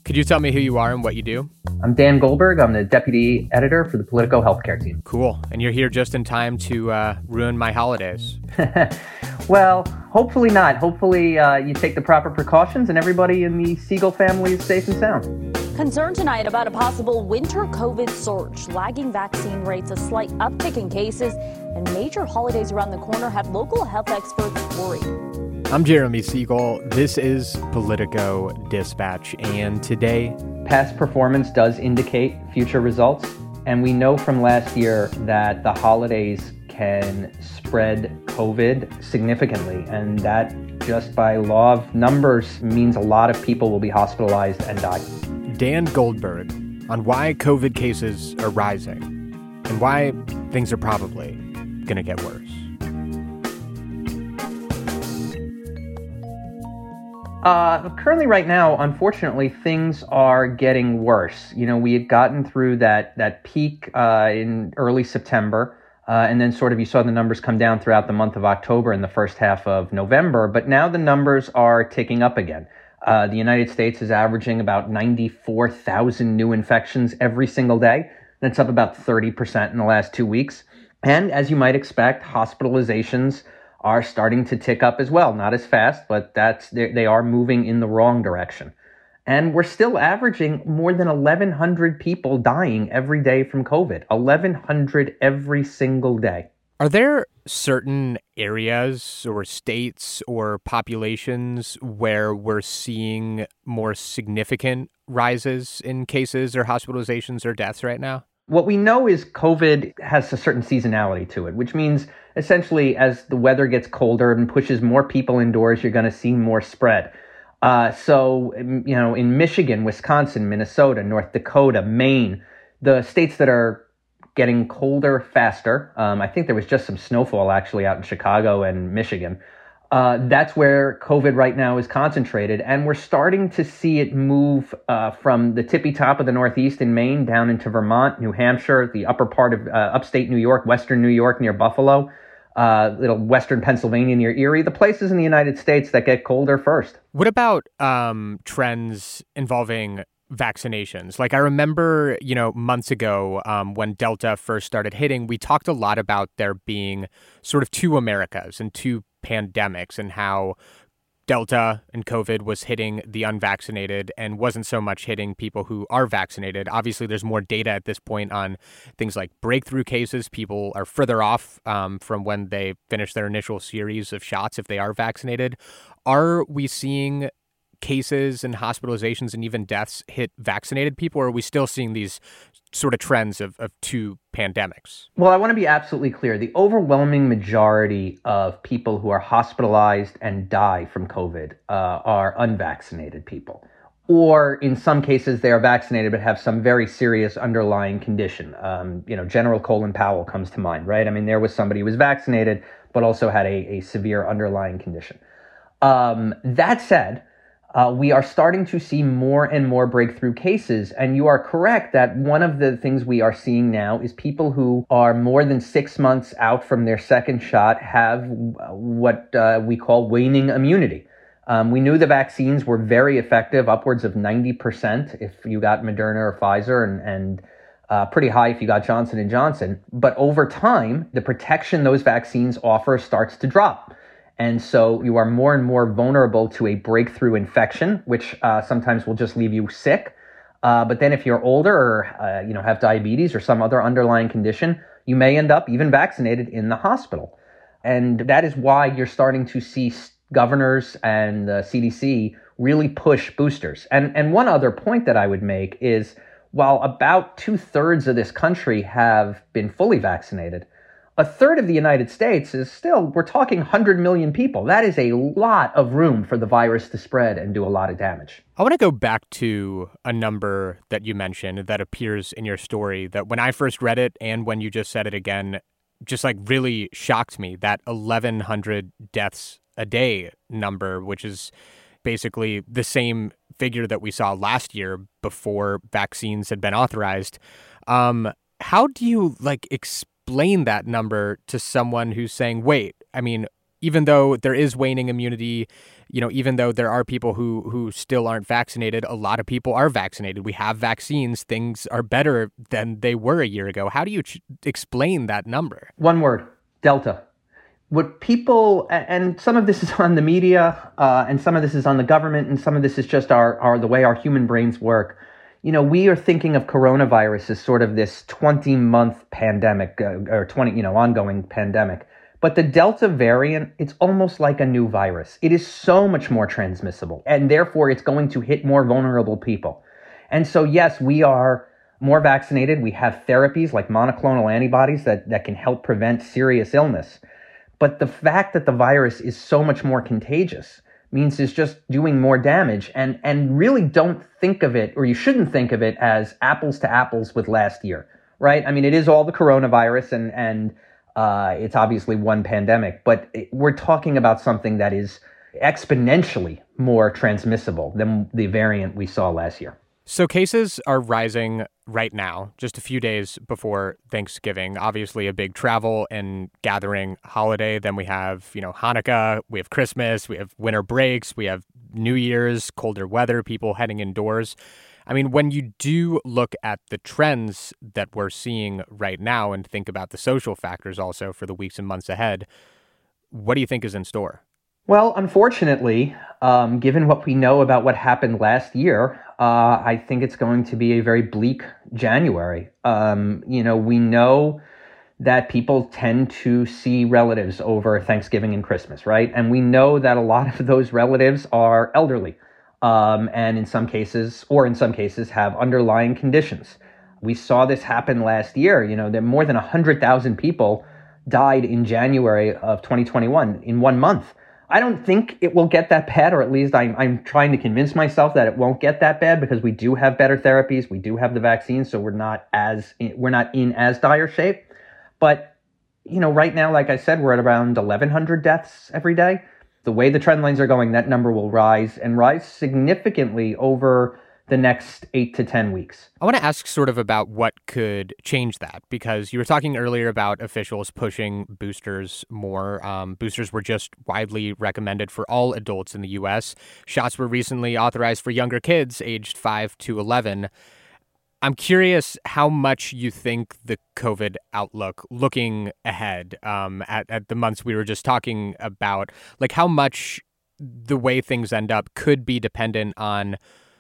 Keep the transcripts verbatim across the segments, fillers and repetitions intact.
Could you tell me who you are and what you do? I'm Dan Goldberg. I'm the deputy editor for the Politico healthcare team. Cool. And you're here just in time to uh, ruin my holidays. Well, hopefully not. Hopefully uh, you take the proper precautions and everybody in the Siegel family is safe and sound. Concern tonight about a possible winter COVID surge. Lagging vaccine rates, a slight uptick in cases, and major holidays around the corner have local health experts worried. I'm Jeremy Siegel. This is Politico Dispatch, and today... Past performance does indicate future results, and we know from last year that the holidays can spread COVID significantly, and that just by law of numbers means a lot of people will be hospitalized and die. Dan Goldberg on why COVID cases are rising and why things are probably going to get worse. Uh, currently, right now, unfortunately, things are getting worse. You know, we had gotten through that that peak uh, in early September, uh, and then sort of you saw the numbers come down throughout the month of October and the first half of November. But now the numbers are ticking up again. Uh, the United States is averaging about ninety-four thousand new infections every single day. That's up about thirty percent in the last two weeks. And as you might expect, hospitalizations are starting to tick up as well. Not as fast, but that's they are moving in the wrong direction. And we're still averaging more than eleven hundred people dying every day from COVID. eleven hundred every single day. Are there certain areas or states or populations where we're seeing more significant rises in cases or hospitalizations or deaths right now? What we know is COVID has a certain seasonality to it, which means essentially as the weather gets colder and pushes more people indoors, you're going to see more spread. Uh, so, you know, in Michigan, Wisconsin, Minnesota, North Dakota, Maine, the states that are getting colder faster, um, I think there was just some snowfall actually out in Chicago and Michigan. Uh, that's where COVID right now is concentrated. And we're starting to see it move uh, from the tippy top of the Northeast in Maine down into Vermont, New Hampshire, the upper part of uh, upstate New York, western New York near Buffalo, uh, little western Pennsylvania near Erie, the places in the United States that get colder first. What about um, trends involving vaccinations? Like I remember, you know, months ago um, when Delta first started hitting, we talked a lot about there being sort of two Americas and two pandemics and how Delta and COVID was hitting the unvaccinated and wasn't so much hitting people who are vaccinated. Obviously, there's more data at this point on things like breakthrough cases. People are further off um, from when they finish their initial series of shots if they are vaccinated. Are we seeing cases and hospitalizations and even deaths hit vaccinated people, or are we still seeing these sort of trends of, of two pandemics? Well, I want to be absolutely clear. The overwhelming majority of people who are hospitalized and die from COVID uh, are unvaccinated people. Or in some cases, they are vaccinated but have some very serious underlying condition. Um, you know, General Colin Powell comes to mind, right? I mean, there was somebody who was vaccinated but also had a, a severe underlying condition. Um, that said, Uh, we are starting to see more and more breakthrough cases. And you are correct that one of the things we are seeing now is people who are more than six months out from their second shot have what uh, we call waning immunity. Um, we knew the vaccines were very effective, upwards of ninety percent if you got Moderna or Pfizer, and, and uh, pretty high if you got Johnson and Johnson. But over time, the protection those vaccines offer starts to drop. And so you are more and more vulnerable to a breakthrough infection, which uh, sometimes will just leave you sick. Uh, but then if you're older or uh, you know have diabetes or some other underlying condition, you may end up even vaccinated in the hospital. And that is why you're starting to see governors and the C D C really push boosters. And, and one other point that I would make is while about two thirds of this country have been fully vaccinated, a third of the United States is still, we're talking one hundred million people. That is a lot of room for the virus to spread and do a lot of damage. I want to go back to a number that you mentioned that appears in your story that when I first read it and when you just said it again, just like really shocked me, that eleven hundred deaths a day number, which is basically the same figure that we saw last year before vaccines had been authorized. Um, how do you like explain explain that number to someone who's saying, wait, I mean, even though there is waning immunity, you know, even though there are people who who still aren't vaccinated, a lot of people are vaccinated. We have vaccines. Things are better than they were a year ago. How do you ch- explain that number? One word, Delta. What people, and some of this is on the media, uh, and some of this is on the government, and some of this is just our, our the way our human brains work. You know, we are thinking of coronavirus as sort of this twenty-month pandemic, uh, or twenty, you know, ongoing pandemic. But the Delta variant, it's almost like a new virus. It is so much more transmissible, and therefore it's going to hit more vulnerable people. And so, yes, we are more vaccinated. We have therapies like monoclonal antibodies that, that can help prevent serious illness. But the fact that the virus is so much more contagious means it's just doing more damage. And, and really don't think of it, or you shouldn't think of it as apples to apples with last year, right? I mean, it is all the coronavirus and, and uh, it's obviously one pandemic, but it, we're talking about something that is exponentially more transmissible than the variant we saw last year. So cases are rising right now, just a few days before Thanksgiving. Obviously a big travel and gathering holiday. Then we have, you know, Hanukkah, we have Christmas, we have winter breaks, we have New Year's, colder weather, people heading indoors. I mean, when you do look at the trends that we're seeing right now and think about the social factors also for the weeks and months ahead, what do you think is in store? Well, unfortunately, um, given what we know about what happened last year, uh, I think it's going to be a very bleak January. Um, you know, we know that people tend to see relatives over Thanksgiving and Christmas, right? And we know that a lot of those relatives are elderly, um, and in some cases, or in some cases, have underlying conditions. We saw this happen last year. You know, that more than one hundred thousand people died in January of twenty twenty-one in one month. I don't think it will get that bad, or at least I'm, I'm trying to convince myself that it won't get that bad because we do have better therapies. We do have the vaccines, so we're not as we're not in as dire shape. But, you know, right now, like I said, we're at around eleven hundred deaths every day. The way the trend lines are going, that number will rise and rise significantly over the next eight to ten weeks. I want to ask sort of about what could change that, because you were talking earlier about officials pushing boosters more. Um, boosters were just widely recommended for all adults in the U S. Shots were recently authorized for younger kids aged five to eleven. I'm curious how much you think the COVID outlook, looking ahead um, at, at the months we were just talking about, like how much the way things end up could be dependent on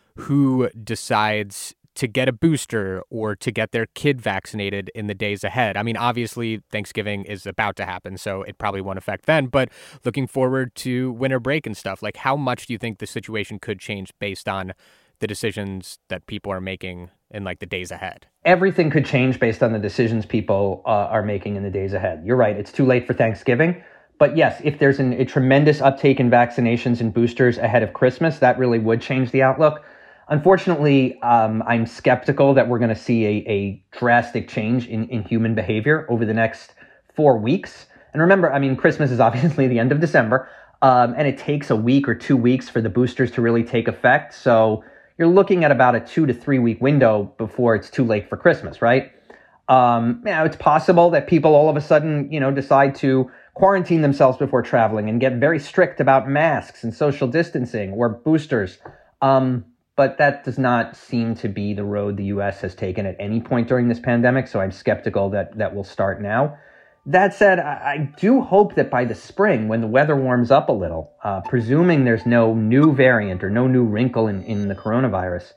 who decides to get a booster or to get their kid vaccinated in the days ahead. I mean, obviously, Thanksgiving is about to happen, so it probably won't affect then. But looking forward to winter break and stuff, like how much do you think the situation could change based on the decisions that people are making in like the days ahead? Everything could change based on the decisions people uh, are making in the days ahead. You're right. It's too late for Thanksgiving. But yes, if there's an, a tremendous uptake in vaccinations and boosters ahead of Christmas, that really would change the outlook. Unfortunately, um, I'm skeptical that we're going to see a, a drastic change in, in human behavior over the next four weeks. And remember, I mean, Christmas is obviously the end of December, um, and it takes a week or two weeks for the boosters to really take effect. So you're looking at about a two to three week window before it's too late for Christmas, right? Um, you know, it's possible that people all of a sudden, you know, decide to quarantine themselves before traveling and get very strict about masks and social distancing or boosters. Um, But that does not seem to be the road the U S has taken at any point during this pandemic, so I'm skeptical that that will start now. That said, I, I do hope that by the spring, when the weather warms up a little, uh, presuming there's no new variant or no new wrinkle in, in the coronavirus,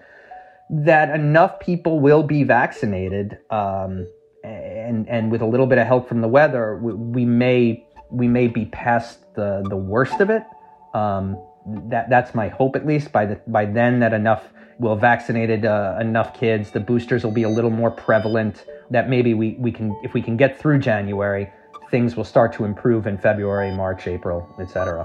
that enough people will be vaccinated, um, and and with a little bit of help from the weather, we, we may we may be past the the worst of it. Um, That that's my hope, at least. By the by then, that enough will have vaccinated uh, enough kids. The boosters will be a little more prevalent. That maybe we, we can, if we can get through January, things will start to improve in February, March, April, et cetera.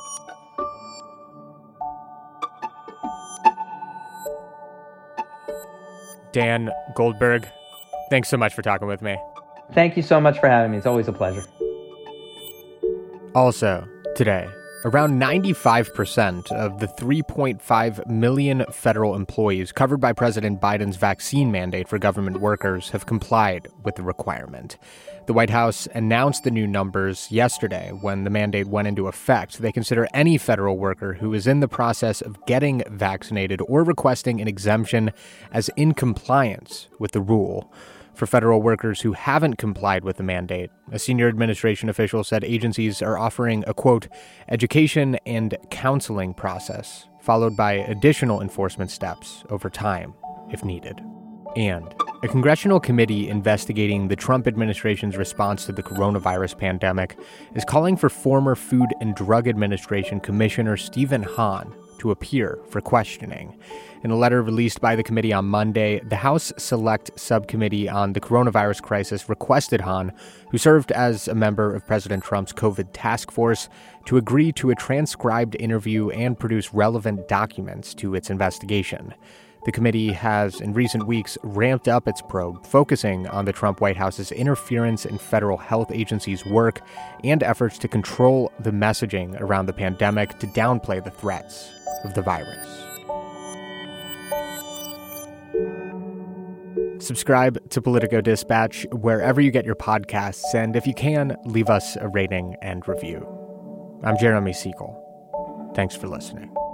Dan Goldberg, thanks so much for talking with me. Thank you so much for having me. It's always a pleasure. Also today Around ninety-five percent of the three point five million federal employees covered by President Biden's vaccine mandate for government workers have complied with the requirement. The White House announced the new numbers yesterday when the mandate went into effect. They consider any federal worker who is in the process of getting vaccinated or requesting an exemption as in compliance with the rule. For federal workers who haven't complied with the mandate, a senior administration official said agencies are offering a, quote, education and counseling process, followed by additional enforcement steps over time, if needed. And a congressional committee investigating the Trump administration's response to the coronavirus pandemic is calling for former Food and Drug Administration Commissioner Stephen Hahn to appear for questioning. In a letter released by the committee on Monday, the House Select Subcommittee on the Coronavirus Crisis requested Hahn, who served as a member of President Trump's COVID task force, to agree to a transcribed interview and produce relevant documents to its investigation. The committee has, in recent weeks, ramped up its probe, focusing on the Trump White House's interference in federal health agencies' work and efforts to control the messaging around the pandemic to downplay the threats of the virus. Subscribe to Politico Dispatch wherever you get your podcasts, and if you can, leave us a rating and review. I'm Jeremy Siegel. Thanks for listening.